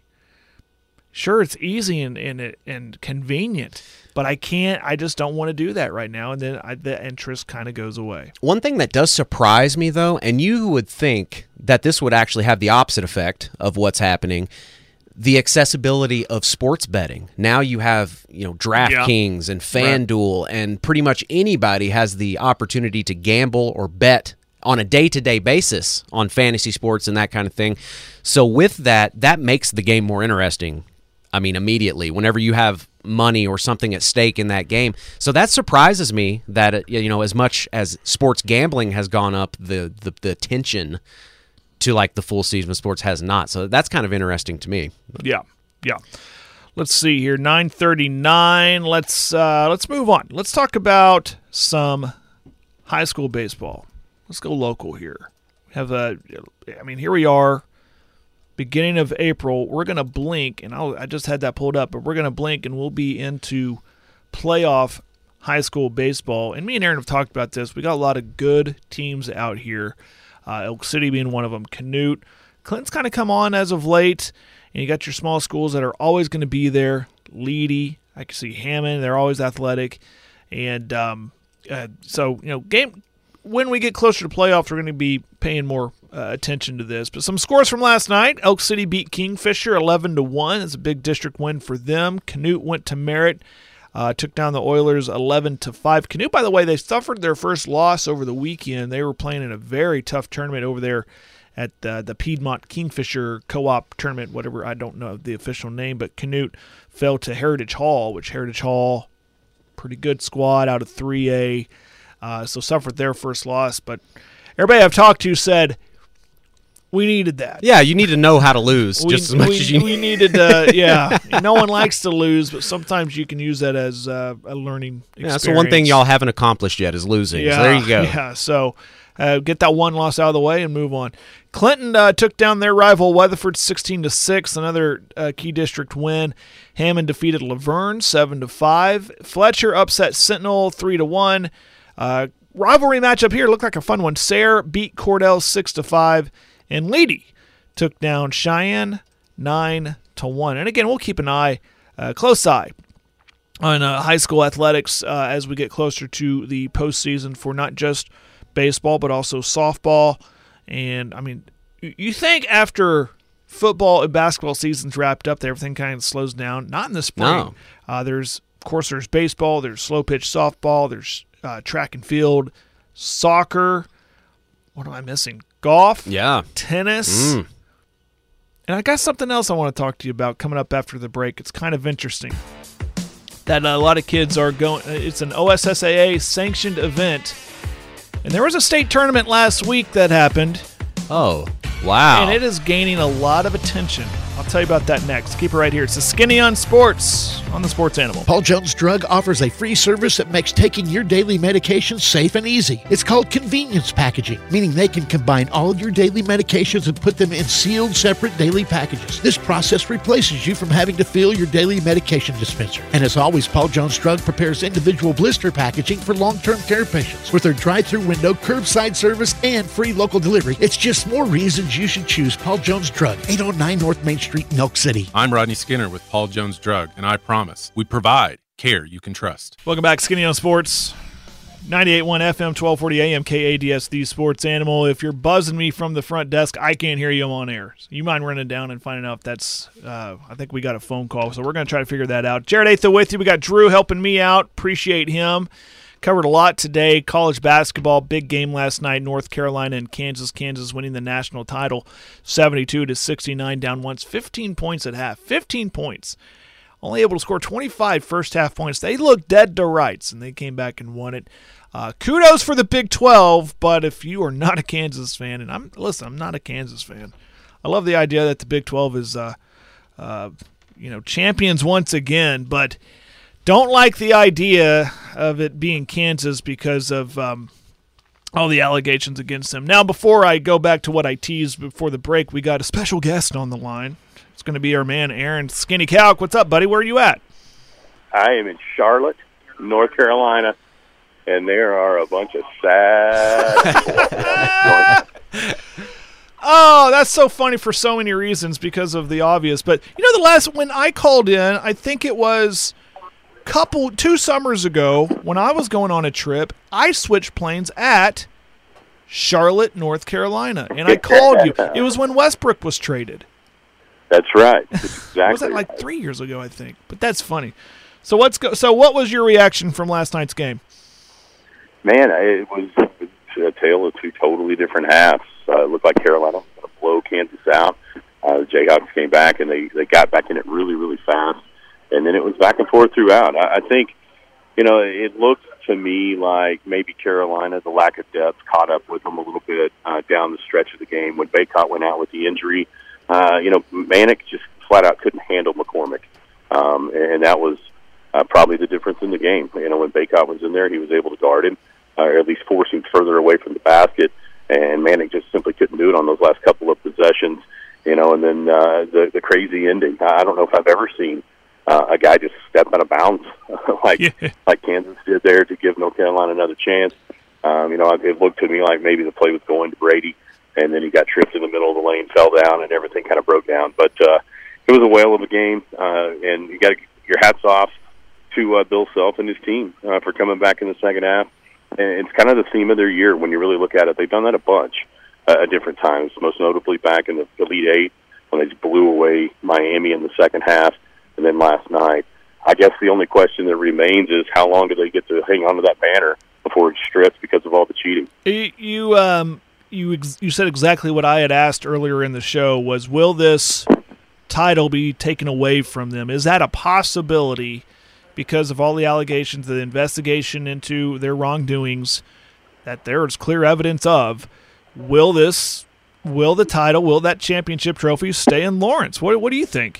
Sure, it's easy and and, and convenient, but I can't, I just don't want to do that right now, and then I, the interest kind of goes away. One thing that does surprise me, though, and you would think that this would actually have the opposite effect of what's happening, the accessibility of sports betting. Now you have, you know, DraftKings yeah. and FanDuel, right. and pretty much anybody has the opportunity to gamble or bet on a day-to-day basis on fantasy sports and that kind of thing. So with that, that makes the game more interesting. I mean, immediately, whenever you have money or something at stake in that game. So that surprises me that, you know, as much as sports gambling has gone up, the the, the attention to like the full season of sports has not. So that's kind of interesting to me. Yeah, yeah. Let's see here, nine thirty-nine. Let's uh, let's move on. Let's talk about some high school baseball. Let's go local here. We have a, I mean, here we are. Beginning of April, we're going to blink, and I'll, I just had that pulled up, but we're going to blink, and we'll be into playoff high school baseball. And me and Aaron have talked about this. We got a lot of good teams out here, uh, Elk City being one of them, Canute. Clinton's kind of come on as of late, and you got your small schools that are always going to be there. Leedy, I can see Hammond, they're always athletic. And um, uh, so, you know, game when we get closer to playoffs, we're going to be paying more uh, attention to this. But some scores from last night. Elk City beat Kingfisher eleven to one. It's a big district win for them. Canute went to Merritt, uh, took down the Oilers eleven to five. Canute, by the way, they suffered their first loss over the weekend. They were playing in a very tough tournament over there at uh, the Piedmont Kingfisher Co-op tournament, whatever, I don't know the official name, but Canute fell to Heritage Hall, which Heritage Hall, pretty good squad out of three A, uh, so suffered their first loss. But everybody I've talked to said we needed that. Yeah, you need to know how to lose we, just as much we, as you we needed. Uh, yeah, no one likes to lose, but sometimes you can use that as uh, a learning experience. Yeah, that's the one thing y'all haven't accomplished yet is losing. Yeah, so there you go. Yeah, so uh, get that one loss out of the way and move on. Clinton uh, took down their rival Weatherford sixteen to six, another uh, key district win. Hammond defeated Laverne seven to five. Fletcher upset Sentinel three to one. Uh, rivalry matchup here looked like a fun one. Sayre beat Cordell six to five, and Leedy took down Cheyenne nine to one. And again, we'll keep an eye, uh, close eye, on uh, high school athletics uh, as we get closer to the postseason for not just baseball but also softball. And, I mean, you think after football and basketball season's wrapped up, that everything kind of slows down. Not in the spring. No. Uh, there's, of course, there's baseball, there's slow pitch softball, there's uh, track and field, soccer. What am I missing? Golf. Yeah. Tennis. Mm. And I got something else I want to talk to you about coming up after the break. It's kind of interesting that a lot of kids are going. It's an O S S A A sanctioned event. And there was a state tournament last week that happened. Oh, wow. And it is gaining a lot of attention. I'll tell you about that next. Keep it right here. It's the Skinny on Sports on the Sports Animal. Paul Jones Drug offers a free service that makes taking your daily medications safe and easy. It's called convenience packaging, meaning they can combine all your daily medications and put them in sealed, separate daily packages. This process replaces you from having to fill your daily medication dispenser. And as always, Paul Jones Drug prepares individual blister packaging for long-term care patients. With their drive-through window, curbside service, and free local delivery, it's just more reasons you should choose Paul Jones Drug, eight oh nine North Main Street, Elk City. I'm Rodney Skinner with Paul Jones Drug, and I promise we provide care you can trust. Welcome back, Skinny on Sports. ninety-eight point one F M, twelve forty A M, K A D S, the Sports Animal. If you're buzzing me from the front desk, I can't hear you on air. So you mind running down and finding out if that's, uh, I think we got a phone call. So we're going to try to figure that out. Jared Atha with you. We got Drew helping me out. Appreciate him. Covered a lot today. College basketball, big game last night. North Carolina and Kansas. Kansas winning the national title, seventy-two to sixty-nine, down once, fifteen points at half. fifteen points. Only able to score twenty-five first half points. They looked dead to rights, and they came back and won it. Uh, kudos for the Big twelve, but if you are not a Kansas fan, and I'm listen, I'm not a Kansas fan. I love the idea that the Big twelve is, uh, uh, you know, champions once again, but don't like the idea of it being Kansas because of um, all the allegations against them. Now, before I go back to what I teased before the break, we got a special guest on the line. It's going to be our man, Aaron Skinny Calc. What's up, buddy? Where are you at? I am in Charlotte, North Carolina, and there are a bunch of sad Oh, that's so funny for so many reasons because of the obvious. But, you know, the last when I called in, I think it was couple two summers ago when I was going on a trip, I switched planes at Charlotte, North Carolina, and I called you. It was when Westbrook was traded. That's right. That's exactly. Was that like three years ago, I think? But that's funny. So what's go- so what was your reaction from last night's game? Man, it was a tale of two totally different halves. Uh, it looked like Carolina was going to blow Kansas out. Uh, the Jayhawks came back, and they, they got back in it really, really fast. And then it was back and forth throughout. I, I think, you know, it looked to me like maybe Carolina, the lack of depth, caught up with them a little bit uh, down the stretch of the game. When Baycott went out with the injury, uh, you know, Manick just flat out couldn't handle McCormick. Um, and that was uh, probably the difference in the game. You know, when Baycott was in there, he was able to guard him, uh, or at least force him further away from the basket. And Manick just simply couldn't do it on those last couple of possessions. You know, and then uh, the, the crazy ending. I don't know if I've ever seen Uh, a guy just stepped out of bounds like yeah. like Kansas did there to give North Carolina another chance. Um, you know, it looked to me like maybe the play was going to Brady, and then he got tripped in the middle of the lane, fell down, and everything kind of broke down. But uh, it was a whale of a game, uh, and you got to your hats off to uh, Bill Self and his team uh, for coming back in the second half. And it's kind of the theme of their year when you really look at it. They've done that a bunch uh, at different times, most notably back in the Elite Eight when they blew away Miami in the second half, and then last night. I guess the only question that remains is how long do they get to hang on to that banner before it strips because of all the cheating. You you, um, you, ex- you said exactly what I had asked earlier in the show was, will this title be taken away from them? Is that a possibility because of all the allegations, the investigation into their wrongdoings that there is clear evidence of? Will this, will the title, will that championship trophy stay in Lawrence? What What do you think?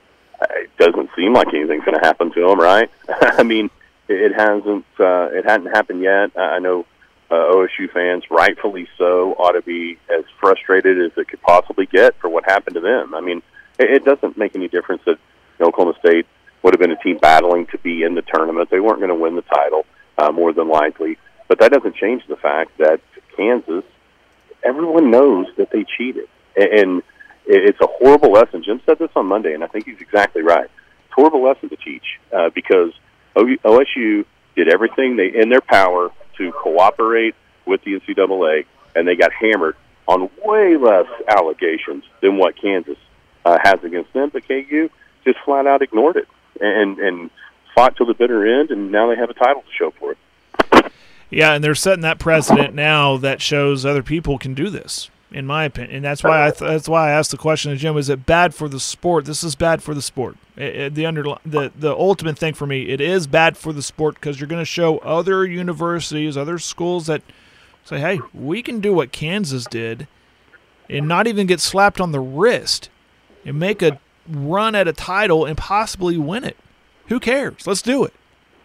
It doesn't seem like anything's going to happen to them, right? I mean, it hasn't. Uh, it hadn't happened yet. I know uh, O S U fans, rightfully so, ought to be as frustrated as it could possibly get for what happened to them. I mean, it, it doesn't make any difference that you know, Oklahoma State would have been a team battling to be in the tournament. They weren't going to win the title, uh, more than likely. But that doesn't change the fact that Kansas, everyone knows that they cheated. And it's a horrible lesson. Jim said this on Monday, and I think he's exactly right. It's a horrible lesson to teach uh, because O S U did everything they in their power to cooperate with the N C double A, and they got hammered on way less allegations than what Kansas uh, has against them. But K U just flat out ignored it and, and fought till the bitter end, and now they have a title to show for it. Yeah, and they're setting that precedent now that shows other people can do this, in my opinion. And that's why I th- that's why I asked the question to Jim: is it bad for the sport? This is bad for the sport. It, it, the under the the ultimate thing for me, it is bad for the sport because you're going to show other universities, other schools that say, "Hey, we can do what Kansas did, and not even get slapped on the wrist, and make a run at a title and possibly win it. Who cares? Let's do it."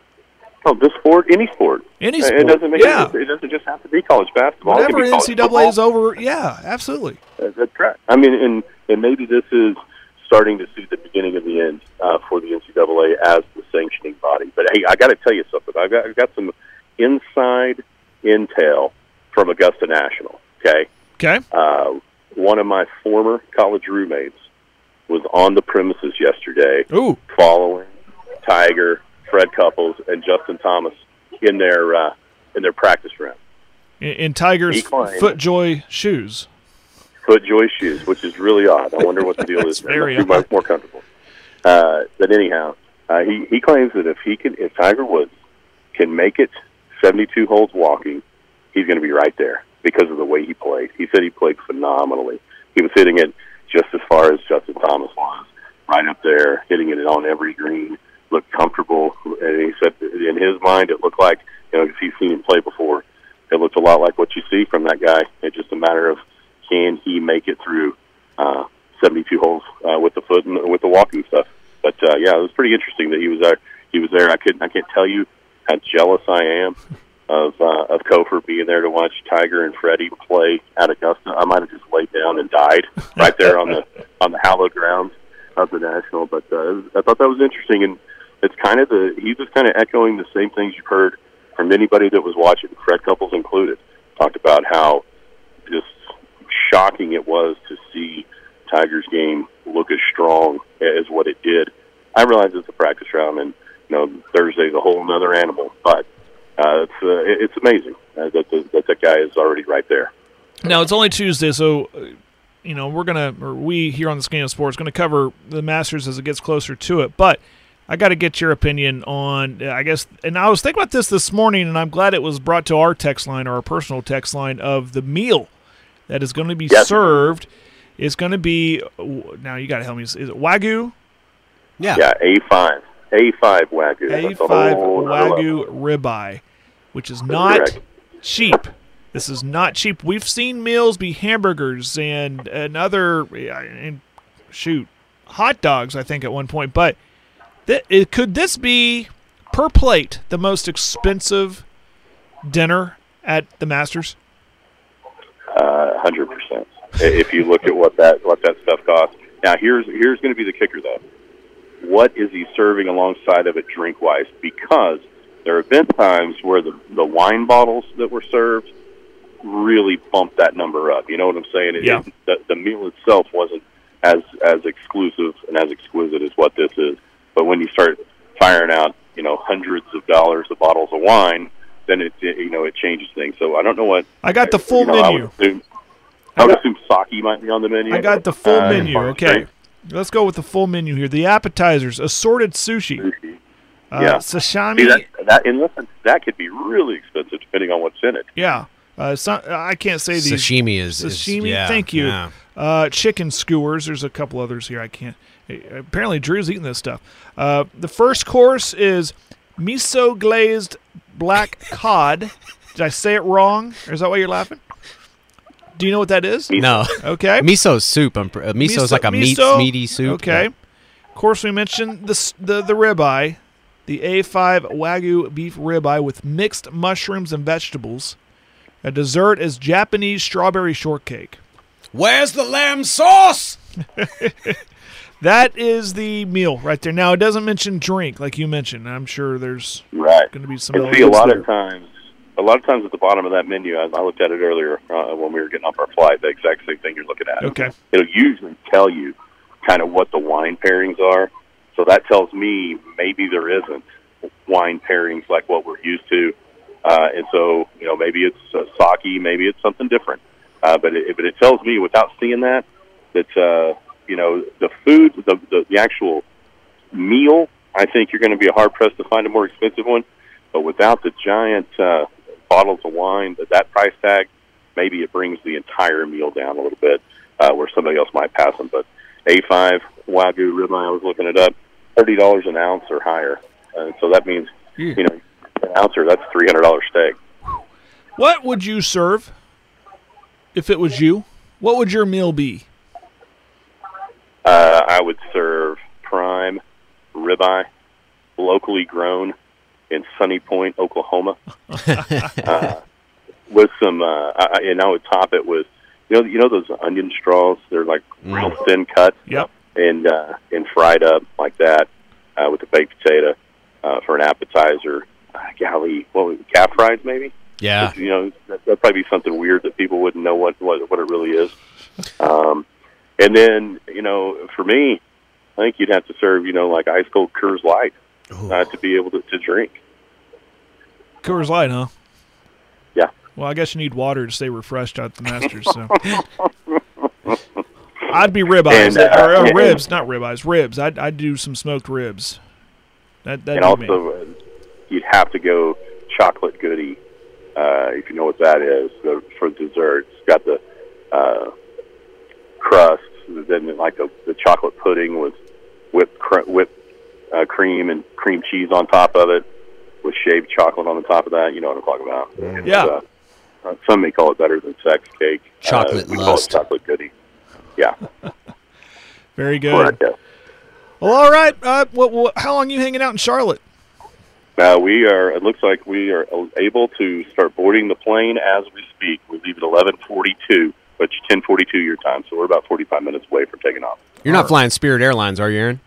Oh, this sport, any sport, any sport. It doesn't make yeah. It, it doesn't just have to be college basketball. Whenever N C double A is over, yeah, absolutely. That's correct. I mean, and and maybe this is starting to see the beginning of the end uh, for the N C double A as the sanctioning body. But hey, I got to tell you something. I got I got some inside intel from Augusta National. Okay. Okay. Uh, one of my former college roommates was on the premises yesterday, Ooh. following Tiger, Fred Couples, and Justin Thomas in their uh, in their practice room. In, in Tiger's FootJoy shoes. FootJoy shoes, which is really odd. I wonder what the deal is. Very odd. Much more comfortable. Uh, but anyhow, uh, he he claims that if he can, if Tiger Woods can make it seventy-two holes walking, he's going to be right there because of the way he played. He said he played phenomenally. He was hitting it just as far as Justin Thomas was, right up there, hitting it on every green. Looked comfortable, and he said in his mind it looked like, you know, because he's seen him play before, it looked a lot like what you see from that guy. It's just a matter of can he make it through uh, seventy-two holes uh, with the foot and with the walking stuff. But uh, yeah, it was pretty interesting that he was there. He was there. I couldn't. I can't tell you how jealous I am of uh, of Kofor being there to watch Tiger and Freddie play at Augusta. I might have just laid down and died right there on the on the hallowed grounds of the National. But uh, I thought that was interesting, and it's kind of the he was kind of echoing the same things you've heard from anybody that was watching, Fred Couples included. Talked about how just shocking it was to see Tiger's game look as strong as what it did. I realize it's a practice round, and you know Thursday's a whole another animal, but uh, it's uh, it's amazing uh, that, the, that that guy is already right there. Now it's only Tuesday, so uh, you know we're gonna, or we here on the Skinny on Sports, going to cover the Masters as it gets closer to it, but I got to get your opinion on, I guess, and I was thinking about this this morning, and I'm glad it was brought to our text line, or our personal text line, of the meal that is going to be yes. served. It's going to be, now you got to help me, is it Wagyu? Yeah. Yeah, A five. A five Wagyu. A five Wagyu ribeye, which is not correct. cheap. This is not cheap. We've seen meals be hamburgers and, and other, and shoot, hot dogs, I think, at one point, but Th- it, could this be, per plate, the most expensive dinner at the Masters? Uh, one hundred percent. If you look at what that what that stuff costs. Now, here's here's going to be the kicker, though. What is he serving alongside of it drink-wise? Because there have been times where the, the wine bottles that were served really bumped that number up. You know what I'm saying? It, yeah. it, the, the meal itself wasn't as as exclusive and as exquisite as what this is. But when you start firing out you know, hundreds of dollars of bottles of wine, then it, it you know it changes things. So I don't know what I got the full you know, menu. I would assume, I would assume sake might be on the menu. I got the full uh, menu. Okay, straight. let's go with the full menu here. The appetizers: assorted sushi, sushi. Uh, yeah, sashimi. See, that, that and listen, that could be really expensive depending on what's in it. Yeah, uh, so, I can't say these. Sashimi is sashimi. Is, yeah, thank you. Yeah. Uh, chicken skewers. There's a couple others here. I can't. Apparently, Drew's eating this stuff. Uh, the first course is miso glazed black cod. Did I say it wrong? Or is that why you're laughing? Do you know what that is? No. Okay. Miso soup. I'm, uh, miso is like a meat, miso, meaty soup. Okay. Yeah. Of course, we mentioned the the, the ribeye, the A five Wagyu beef ribeye with mixed mushrooms and vegetables. A dessert is Japanese strawberry shortcake. Where's the lamb sauce? That is the meal right there. Now, it doesn't mention drink, like you mentioned. I'm sure there's right. going to be some. And see, a lot there. of times, a lot of times at the bottom of that menu, I, I looked at it earlier uh, when we were getting off our flight. The exact same thing you're looking at. Okay. It'll usually tell you kind of what the wine pairings are. So that tells me maybe there isn't wine pairings like what we're used to. Uh, and so, you know, maybe it's uh, sake, maybe it's something different. Uh, but it, but it tells me without seeing that, that, uh, you know, the food, the, the, the actual meal, I think you're going to be hard-pressed to find a more expensive one. But without the giant uh, bottles of wine, that, that price tag, maybe it brings the entire meal down a little bit uh, where somebody else might pass them. But A five Wagyu ribeye, I was looking it up, thirty dollars an ounce or higher. Uh, so that means, yeah. you know, an ouncer, that's a three hundred dollars steak. What would you serve if it was you? What would your meal be? Uh, I would serve prime ribeye, locally grown in Sunny Point, Oklahoma, uh, with some, uh, I, and I would top it with, you know, you know those onion straws? They're like Mm. real thin cut, Yep. and uh, and fried up like that uh, with a baked potato uh, for an appetizer. Uh, golly, what was it, calf fries maybe? Yeah. You know, that, that'd probably be something weird that people wouldn't know what what, what it really is. Um, and then, you know, for me, I think you'd have to serve, you know, like ice cold Coors Light uh, to be able to, to drink. Coors Light, huh? Yeah. Well, I guess you need water to stay refreshed at the Masters. So I'd be ribeyes And, uh, or, or and- ribs, not ribeyes, ribs. I'd I'd do some smoked ribs. That that'd and be also, me. uh, you'd have to go chocolate goodie, uh, if you know what that is, the, for dessert. It's got the uh, crust, then like the, the chocolate pudding with whipped, cr- whipped uh, cream and cream cheese on top of it, with shaved chocolate on the top of that. You know what I'm talking about. It's, Yeah. Uh, uh, some may call it better than sex cake. Chocolate uh, we lust. call it chocolate goodie. Yeah. Very good. Correct, yeah. Well, all right. Uh, what, what, how long are you hanging out in Charlotte? Uh, we are. It looks like we are able to start boarding the plane as we speak. We leave at eleven forty-two, which is ten forty-two your time. So we're about forty-five minutes away from taking off. You're not flying Spirit Airlines, are you, Aaron?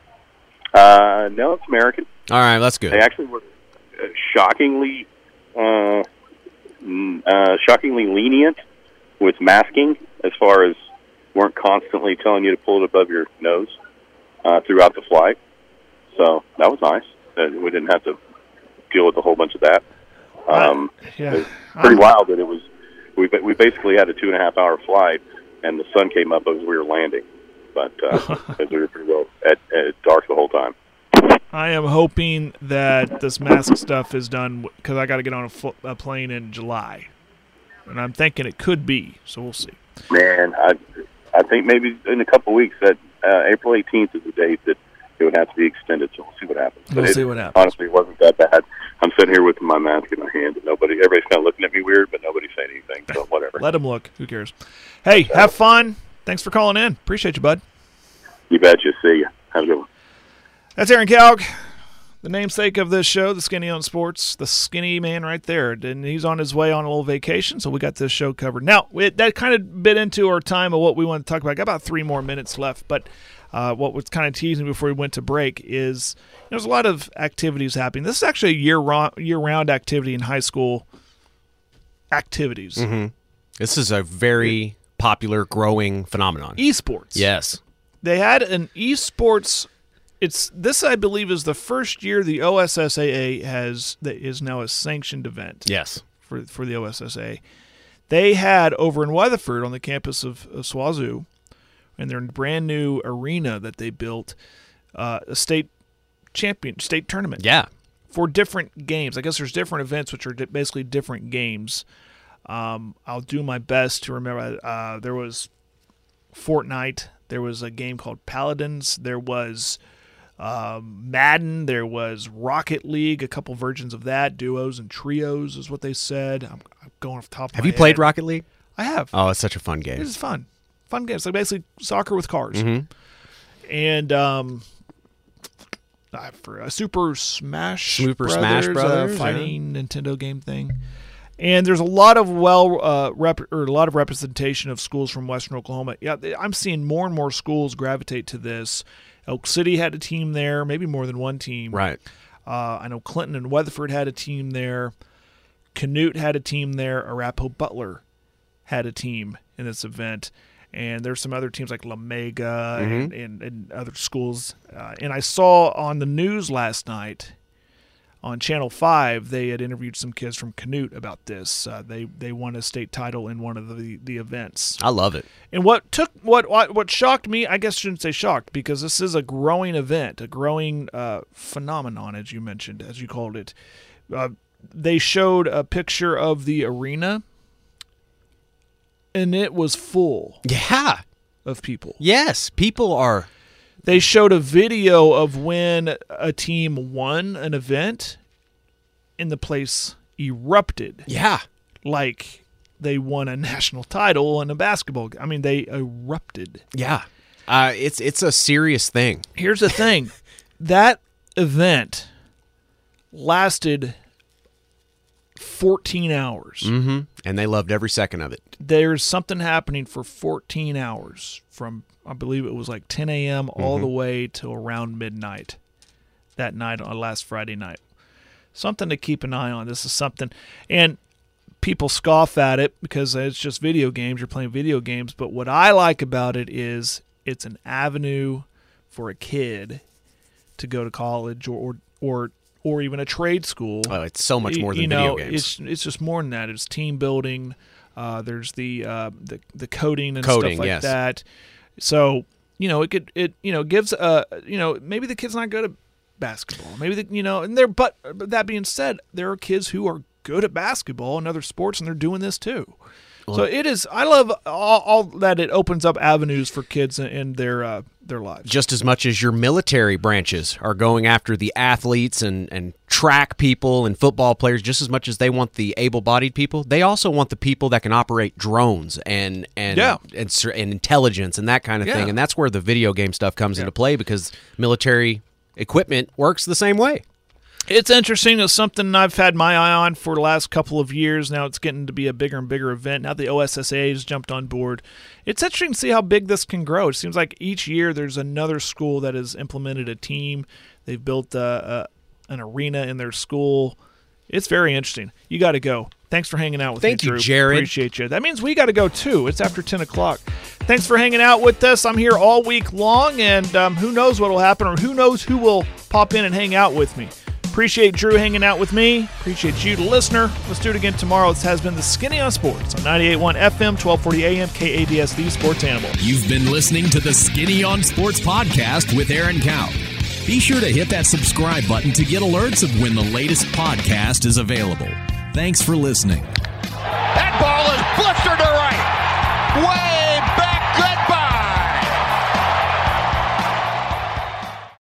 Uh, no, it's American. All right, that's good. They actually were uh, shockingly, uh, mm, uh, shockingly lenient with masking, as far as weren't constantly telling you to pull it above your nose uh, throughout the flight. So that was nice. Uh, we didn't have to deal with a whole bunch of that. Um, Yeah. It was pretty wild that it was. We ba- we basically had a two and a half hour flight, and the sun came up as we were landing, but uh, as we were pretty well at, at dark the whole time. I am hoping that this mask stuff is done because I got to get on a, fl- a plane in July, and I'm thinking it could be. So we'll see. Man, I I think maybe in a couple of weeks that uh, April eighteenth is the date that it would have to be extended. So we'll see what happens. We'll but see it, what happens. Honestly, it wasn't that bad. I'm sitting here with my mask in my hand, and nobody, everybody's kind of looking at me weird, but nobody's saying anything. So whatever. Let them look. Who cares? Hey, have fun. Thanks for calling in. Appreciate you, bud. You betcha. See you. Have a good one. That's Aaron Kalk, the namesake of this show, the Skinny on Sports, the skinny man right there. And he's on his way on a little vacation, so we got this show covered. Now, it, that kind of bit into our time of what we want to talk about. I got about three more minutes left, but uh, what was kind of teasing before we went to break is there's a lot of activities happening. This is actually a year-round, year-round activity in high school activities. Mm-hmm. This is a very popular, growing phenomenon. Esports. Yes. They had an esports it's this I believe is the first year the O S S A A has that is now a sanctioned event. Yes, for for the O S S A A. They had over in Weatherford on the campus of, of SWAZoo, in their brand new arena that they built, uh, a state champion state tournament. Yeah, for different games. I guess there's different events which are di- basically different games. Um, I'll do my best to remember. Uh, there was Fortnite. There was a game called Paladins. There was um, Madden. There was Rocket League, a couple versions of that. Duos and trios is what they said. I'm, I'm going off the top of Have my you played head. Rocket League? I have. Oh, it's such a fun game. It is fun. Fun game. It's like basically soccer with cars. Mm-hmm. And um, I for a Super Smash Super Brothers, Smash Brothers, uh, fighting yeah. Nintendo game thing. And there's a lot of well, uh, rep, or a lot of representation of schools from Western Oklahoma. Yeah, I'm seeing more and more schools gravitate to this. Elk City had a team there, maybe more than one team. Right. Uh, I know Clinton and Weatherford had a team there. Canute had a team there. Arapahoe Butler had a team in this event. And there's some other teams like La Mega mm-hmm. and, and, and other schools. Uh, and I saw on the news last night on Channel five, they had interviewed some kids from Canute about this. Uh, they they won a state title in one of the, the events. I love it. And what took what, what what shocked me, I guess I shouldn't say shocked, because this is a growing event, a growing uh, phenomenon, as you mentioned, as you called it. Uh, they showed a picture of the arena, and it was full. Yeah. Of people. Yes, people are. They showed a video of when a team won an event and the place erupted. Yeah. Like they won a national title in a basketball game. I mean, they erupted. Yeah. Uh, it's it's a serious thing. Here's the thing. That event lasted fourteen hours. Mm-hmm. And they loved every second of it. There's something happening for fourteen hours from, I believe it was like ten a.m. Mm-hmm. all the way till around midnight that night on last Friday night. Something to keep an eye on. This is something. And people scoff at it because it's just video games. You're playing video games. But what I like about it is it's an avenue for a kid to go to college or or or, or even a trade school. Oh, it's so much more than you know, video games. It's it's just more than that. It's team building. Uh, there's the uh, the the coding and coding, stuff like yes. that. So you know it could it you know gives uh you know maybe the kid's not good at basketball. Maybe the, you know and they're but, but that being said, there are kids who are good at basketball and other sports, and they're doing this too. Well, so it is. I love all, all that it opens up avenues for kids in, in their uh, their lives. Just as much as your military branches are going after the athletes and, and track people and football players, just as much as they want the able-bodied people, they also want the people that can operate drones and and yeah. and, and intelligence and that kind of yeah. thing. And that's where the video game stuff comes yeah. into play, because military equipment works the same way. It's interesting. It's something I've had my eye on for the last couple of years. Now it's getting to be a bigger and bigger event. Now the O S S A A has jumped on board. It's interesting to see how big this can grow. It seems like each year there's another school that has implemented a team. They've built a, a, an arena in their school. It's very interesting. You got to go. Thanks for hanging out with Thank me, Drew. Thank you, Jared. Appreciate you. That means we got to go, too. It's after ten o'clock. Thanks for hanging out with us. I'm here all week long, and um, who knows what will happen, or who knows who will pop in and hang out with me. Appreciate Drew hanging out with me. Appreciate you, the listener. Let's do it again tomorrow. This has been The Skinny on Sports on ninety-eight point one F M, twelve forty A M, K A D S, the Sports Animal. You've been listening to the Skinny on Sports podcast with Aaron Cow. Be sure to hit that subscribe button to get alerts of when the latest podcast is available. Thanks for listening.